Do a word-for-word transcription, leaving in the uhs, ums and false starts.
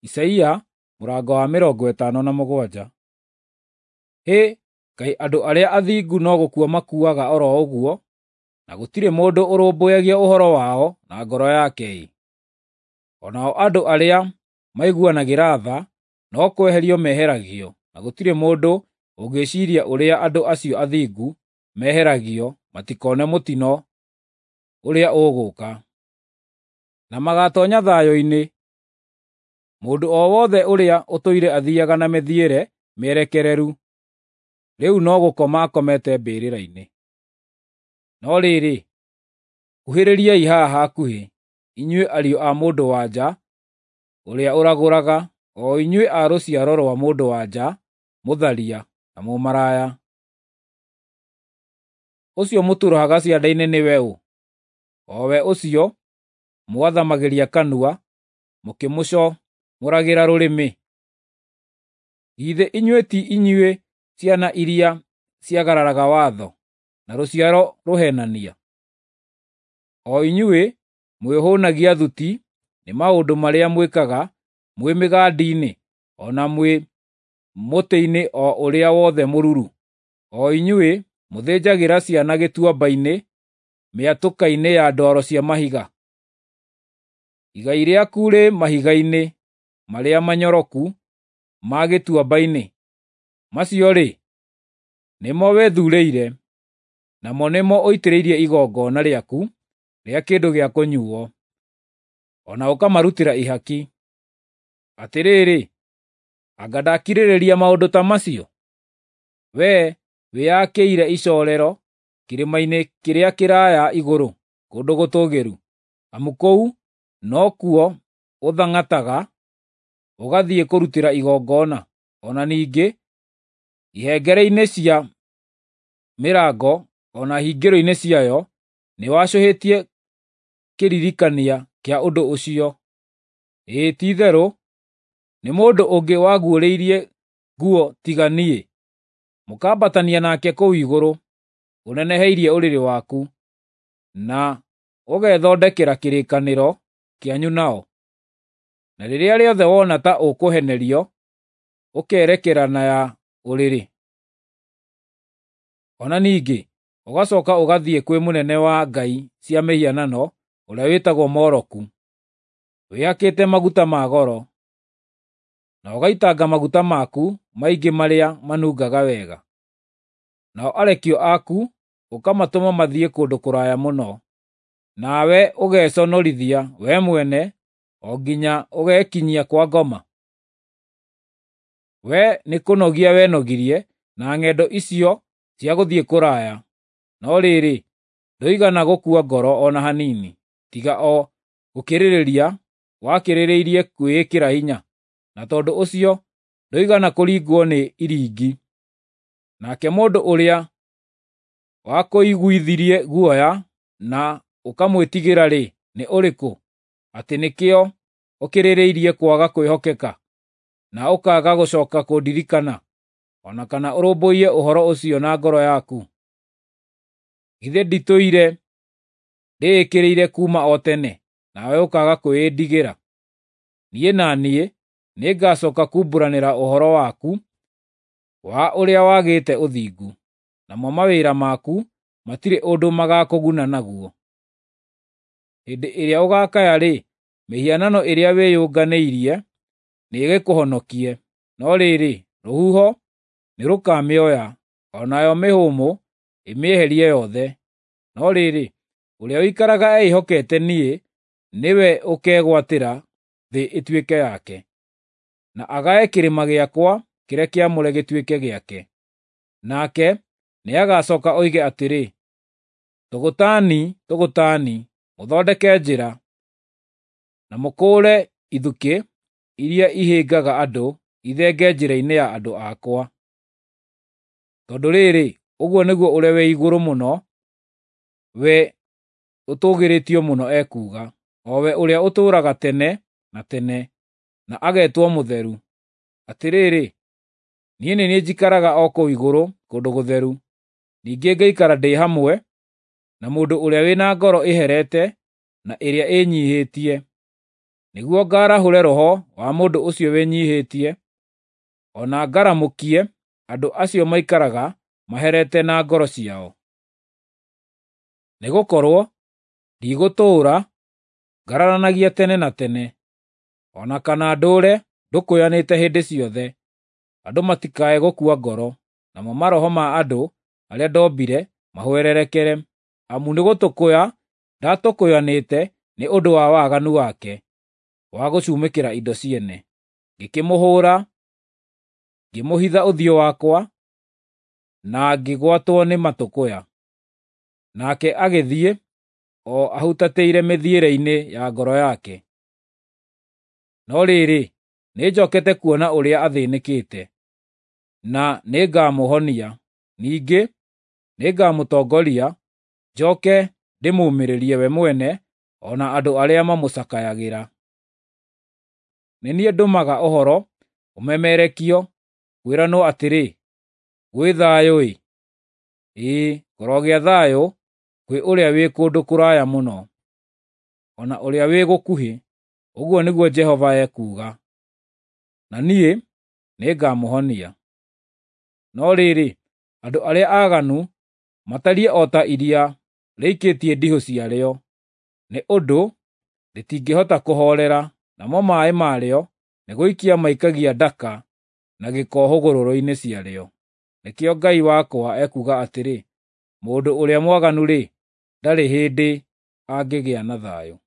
Isaia mũrango wa mĩrongo ĩtano na mũgwanja. Hĩ, kaĩ andũ arĩa athingu no gũkua makuaga oro ũguo, na gũtirĩ mũndũ ũrũmbũyagia ũhoro wao na ngoro yake-ĩ! O nao andũ arĩa maiguanagĩra tha no kweherio meheragio, na gũtirĩ mũndũ ũngĩciiria ũrĩa andũ acio athingu meheragio matikone mũtino ũrĩa ũgũũka. Na magatoonya thayũ-inĩ, mũndũ o wothe ũrĩa ũtũire athiiaga na mĩthiĩre mĩerekereru, rĩu no gũkoma akomete mbĩrĩra-inĩ. No rĩrĩ, kuhĩrĩriai haha hakuhĩ, inyuĩ ariũ a mũndũ-wa-nja ũrĩa ũragũraga, o inyuĩ a rũciaro rwa mũndũ-wa-nja mũtharia na mũmaraya. Ũcio mũtũrũhaga ciande-inĩ nĩwe ũ? O we ũcio mwathamagĩria kanua, mũkĩmũcomoragĩra rũrĩmĩ. Githĩ inyuĩ ti inyuĩ ciana iria ciagararaga watho, na rũciaro rũheenania? O inyuĩ mwĩhũũnagia thuti nĩ maũndũ marĩa mwĩkaga mwĩ mĩgandi-inĩ, o na mwĩ mũtĩ-inĩ o ũrĩa wothe mũruru. O inyuĩ mũthĩnjagĩra ciana gĩtuamba-inĩ, mĩatũka-inĩ ya ndwaro cia mahiga. Igai rĩaku rĩ mahiga-inĩ marĩa manyoroku ma gĩtuamba-inĩ. Macio-rĩ, nĩmo wethuurĩire, namo nĩmo ũitĩrĩirie igongona rĩaku rĩa kĩndũ gĩa kũnyuuo, o na ũkamarutĩra ihaki. Atĩrĩrĩ, anga ndakirĩrĩria maũndũ ta macio? Wee wĩyakĩire icoorero kĩrĩma-inĩ kĩrĩa kĩraaya igũrũ, kũndũ gũtũũgĩru, amu kũu no kuo ũthang'ataga ũgathiĩ kũrutĩra igongona. O na ningĩ ihengere-inĩ cia mĩrango o na hingĩro-inĩ ciayo nĩwacũhĩtie kĩririkania kĩa ũndũ ũcio. Ĩĩ ti-itherũ, nĩ mũndũ ũngĩ waguũrĩirie nguo tiga niĩ, mũkambatania nake kũu igũrũ, ũneneheirie ũrĩrĩ waku, na ũgethondekera kĩrĩkanĩro kĩanyu nao. Na rĩrĩa rĩothe wona ta ũkũhenerio, ũkerekera na ya ũrĩrĩ. O na ningĩ ũgacooka ũgathiĩ kwĩ mũnene wa ngai cia mĩhianano ũrĩa wĩtagwo Moloku, wĩhakĩte maguta ma goro, na ũgaitanga maguta maku maingĩ marĩa manungaga wega. Nao arekio aku ũkamatũma mathiĩ kũndũ kũraya mũno, nawe ũgeconorithia we mwene o nginya ũgekinyia kwa ngoma. Wee nĩ kũnogia wenogirie na ng'endo icio cia gũthiĩ kũraya, no rĩrĩ, ndũigana gũkua ngoro o na hanini, tiga o gũkĩrĩrĩria wakĩrĩrĩirie kwĩĩkĩra hinya, na tondũ ũcio ndũigana kũringwo nĩ iringi. Nake mũndũ ũrĩa wakũiguithirie guoya na ũkamwĩtigĩra-rĩ, nĩ ũrĩkũ, atĩ nĩkĩo ũkĩrĩrĩirie kwaga kwĩhokeka, na ũkaaga gũcooka kũndirikana, o na kana ũrũmbũiye ũhoro ũcio na ngoro yaku? Githĩ nditũire ndĩĩkĩrĩire kuuma o tene, nawe ũkaaga kwĩĩndigĩra? Niĩ na niĩ nĩngacooka kumbũranĩra ũhoro waku wa ũrĩa wagĩte ũthingu, namo mawĩra maku matirĩ ũndũ magaakũguna naguo. Hĩndĩ ĩrĩa ũgaakaya-rĩ, mĩhianano ĩrĩa wĩyũnganĩirie nĩĩgĩkũhonokie, no rĩrĩ, rũhuho nĩrũkamĩoya, o nayo mĩhũmũ ĩmĩeherie yothe. No rĩrĩ, ũrĩa ũikaraga eĩhokete niĩ nĩwe ũkegwatĩra thĩ ĩtuĩke yake, na agae kĩrĩma gĩakwa kĩrĩa kĩamũre gĩtuĩke gĩake. Nake nĩagacooka oige atĩrĩ, tũgũta-ni, tũgũta-ni, mũthondeke njĩra, na mũkũũre ithukĩ iria ihĩngaga andũ ithenge njĩra-inĩ ya andũ akwa. Tondũ rĩrĩ, ũguo nĩguo ũrĩa wĩ igũrũ mũno, we ũtũũgĩrĩtio mũno ekuuga, o we ũrĩa ũtũũraga tene na tene, na agetwo mũtheru. Atĩrĩrĩ, niĩ nĩ niĩ njikaraga o kũu igũrũ kũndũ gũtheru, ningĩ ngaikara ndĩ hamwe na mũndũ ũrĩa wĩ na ngoro ĩherete na ĩrĩa ĩnyiihĩtie, nĩguo ngarahũre roho wa mũndũ ũcio wĩnyiihĩtie, o na ngaramũkie andũ acio maikaraga maherete na ngoro ciao. Nĩgũkorwo ndigũtũũra ngararanagia tene na tene, o na kana ndũũre ndũkũyanĩte hĩndĩ ciothe, andũ matikae gũkua ngoro, namo maroho ma andũ arĩa ndombire mahwererekere, amu nĩgũtũkũya ndatũkũyanĩte nĩ ũndũ wa waganu wake wa gũcumĩkĩra indo ciene. Ngĩkĩmũhũũra, ngĩmũhitha ũthiũ wakwa, na ngĩgwatwo nĩ matũkũya. Nake agĩthiĩ, o ahutatĩire mĩthiĩre-inĩ ya ngoro yake. No rĩrĩ, nĩnjookete kuona ũrĩa athĩnĩkĩte, na nĩngamũhonia. Ningĩ nĩngamũtongoria, njooke ndĩmũũmĩrĩrie we mwene, o na andũ arĩa mamũcakayagĩra. Nĩ niĩ ndũmaga ũhoro ũmemerekio, kwĩranwo atĩrĩ, gwĩ thayũ-ĩ! Ĩĩ, ngorogĩa thayũ kwĩ ũrĩa wĩ kũndũ kũraya mũno, o na ũrĩa wĩ gũkuhĩ, ũguo nĩguo Jehova ekuuga. Na niĩ nĩngamũhonia. No rĩrĩ, andũ arĩa aaganu matariĩ o ta iria rĩikĩtie ndihũ ciarĩo, nĩ ũndũ rĩtingĩhota kũhoorera, namo maaĩ marĩo nĩgũikia maikagia ndaka na gĩko hũgũrũrũ-inĩ ciarĩo. Nĩkĩo Ngai wakwa ekuuga atĩrĩ, mũndũ ũrĩa mwaganu-rĩ, ndarĩ hĩndĩ angĩgĩa na thayũ.